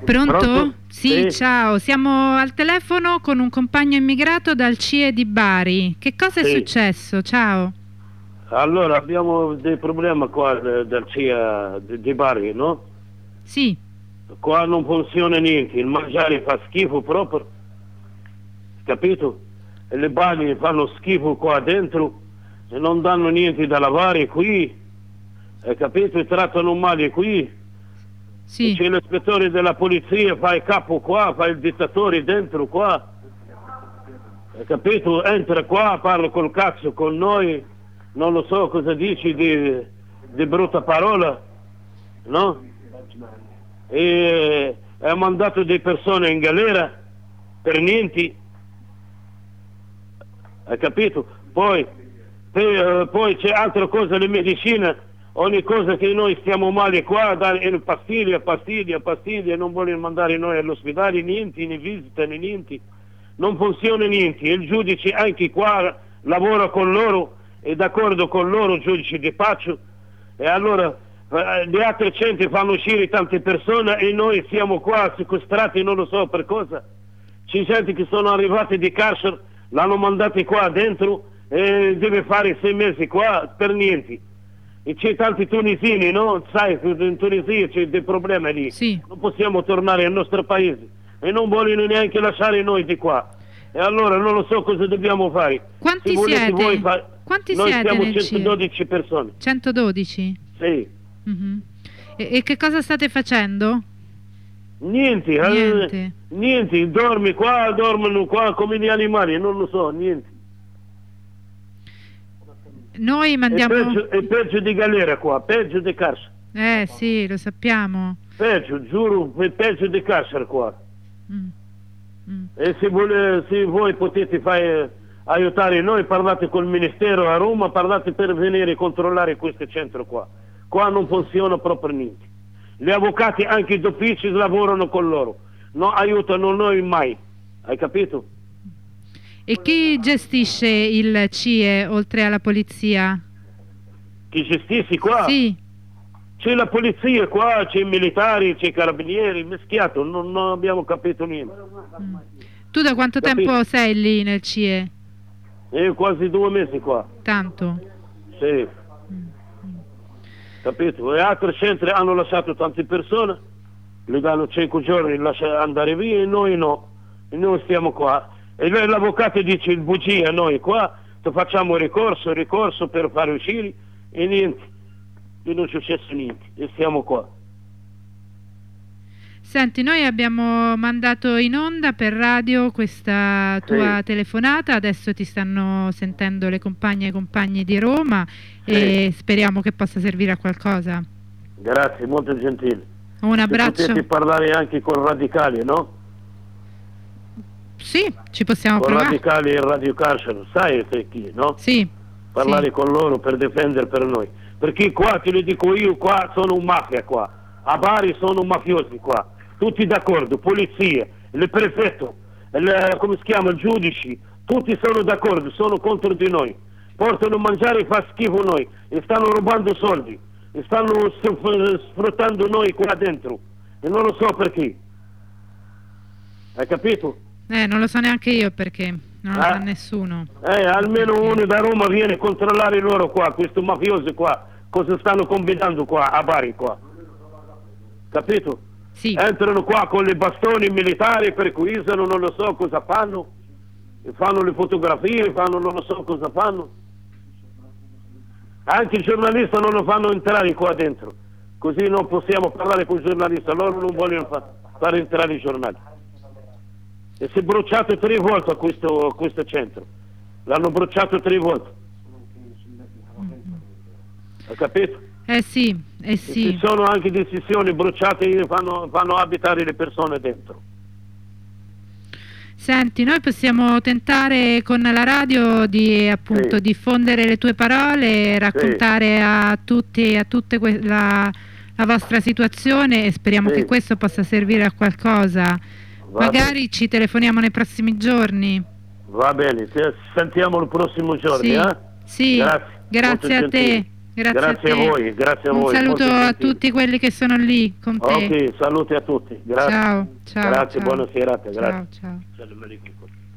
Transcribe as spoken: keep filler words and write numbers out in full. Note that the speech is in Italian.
Pronto? Pronto? Sì, Sì. ciao, siamo al telefono con un compagno immigrato dal C I E di Bari. Che cosa è Sì. successo? Ciao. Allora, abbiamo dei problemi qua eh, del C I A di, di Bari, no? Sì, Qua non funziona niente, il mangiare fa schifo proprio, capito? E le bagni fanno schifo qua dentro e non danno niente da lavare qui, hai capito? E trattano male qui. E sì, c'è l'ispettore della polizia, fa il capo qua, fa il dittatore dentro qua, hai capito? Entra qua, parla col cazzo con noi, non lo so cosa dici di, di brutta parola, no? E ha mandato delle persone in galera per niente, hai capito? Poi, pe- poi c'è altra cosa, le medicine, ogni cosa che noi stiamo male qua, dare pastiglie, pastiglie, pastiglie, non vogliono mandare noi all'ospedale, niente, né visita, né niente, non funziona niente. Il giudice anche qua lavora con loro, è d'accordo con loro, il giudice di pace, e allora eh, gli altri centri fanno uscire tante persone e noi siamo qua sequestrati, non lo so per cosa. C'è gente che sono arrivati di carcere, l'hanno mandati qua dentro e deve fare sei mesi qua per niente. E c'è tanti tunisini, no? Sai, in Tunisia c'è dei problemi lì. sì. Non possiamo tornare al nostro paese e non vogliono neanche lasciare noi di qua. E allora non lo so cosa dobbiamo fare. Quanti Se volete siete? voi fa- Quanti noi siete siamo nel C I E? centododici persone. centododici? Sì. Mhm. E, e che cosa state facendo? Niente, eh, Niente. niente, dormi qua, dormono qua come gli animali, non lo so, niente. Noi È mandiamo... peggio, è peggio di galera qua, peggio di carcere. Eh sì, lo sappiamo. Peggio, giuro, è peggio di carcere qua. Mm. Mm. E se, vuole, se voi potete fare, aiutare noi, parlate col Ministero a Roma, parlate per venire a controllare questo centro qua. Qua non funziona proprio niente. Gli avvocati anche d'ufficio lavorano con loro, non aiutano noi mai, hai capito? E chi gestisce il C I E oltre alla polizia? Chi gestisce qua? Sì. C'è la polizia qua, c'è i militari, c'è i carabinieri, mischiato, non, non abbiamo capito niente. Mm. Tu da quanto Capito. tempo sei lì nel C I E? È quasi due mesi qua, Tanto. sì, Mm. capito? E altri centri hanno lasciato tante persone, le danno cinque giorni, lascia andare via e noi no, e noi stiamo qua. E lei, l'avvocato dice il bugia, noi qua facciamo ricorso, ricorso per fare uscire e niente, e non è successo niente, e stiamo qua. Senti, noi abbiamo mandato in onda per radio questa tua Sì. telefonata, adesso ti stanno sentendo le compagne e i compagni di Roma Sì. e speriamo che possa servire a qualcosa. Grazie, molto gentile. Un Se abbraccio. potete parlare anche con radicali, no? Sì, ci possiamo Con provare. radicali e Radio Carcere, sai te chi, no? Sì. Parlare sì. con loro per difendere per noi. Perché qua, te lo dico io, qua sono un mafia qua. A Bari sono mafiosi qua. Tutti d'accordo, polizia, il prefetto, il, come si chiama, il giudice, tutti sono d'accordo, sono contro di noi. Portano a mangiare e fa schifo noi. E stanno rubando soldi. E stanno sfruttando noi qua dentro. E non lo so perché. Hai capito? Eh, non lo so neanche io perché, non lo Ah. sa nessuno. Eh, almeno uno da Roma viene a controllare loro qua, questo mafioso qua, cosa stanno combinando qua, a Bari qua. Capito? Sì. Entrano qua con le bastoni militari, perquisano, non lo so cosa fanno, e fanno le fotografie, fanno non lo so cosa fanno. Anche i giornalisti non lo fanno entrare qua dentro, così non possiamo parlare con i giornalisti, loro non vogliono fa- far entrare i giornali. E si è bruciato tre volte a questo, a questo centro, l'hanno bruciato tre volte. Hai capito? Eh sì, eh E sì. ci sono anche decisioni bruciate che fanno, fanno abitare le persone dentro. Senti, noi possiamo tentare con la radio di appunto Sì. diffondere le tue parole, raccontare a tutti, a tutte que- la, la vostra situazione e speriamo Sì. che questo possa servire a qualcosa. Va Magari bene. ci telefoniamo nei prossimi giorni. Va bene, ci sentiamo il prossimo giorno, Sì, eh? sì. Grazie. Grazie Molto a te. gentile. Grazie, grazie a, a voi, grazie a Un voi. saluto molto a gentili. tutti quelli che sono lì con te. Ok, saluti a tutti. Grazie. Ciao, ciao. Grazie, ciao. buona serata. Grazie. Ciao, ciao. Ciao.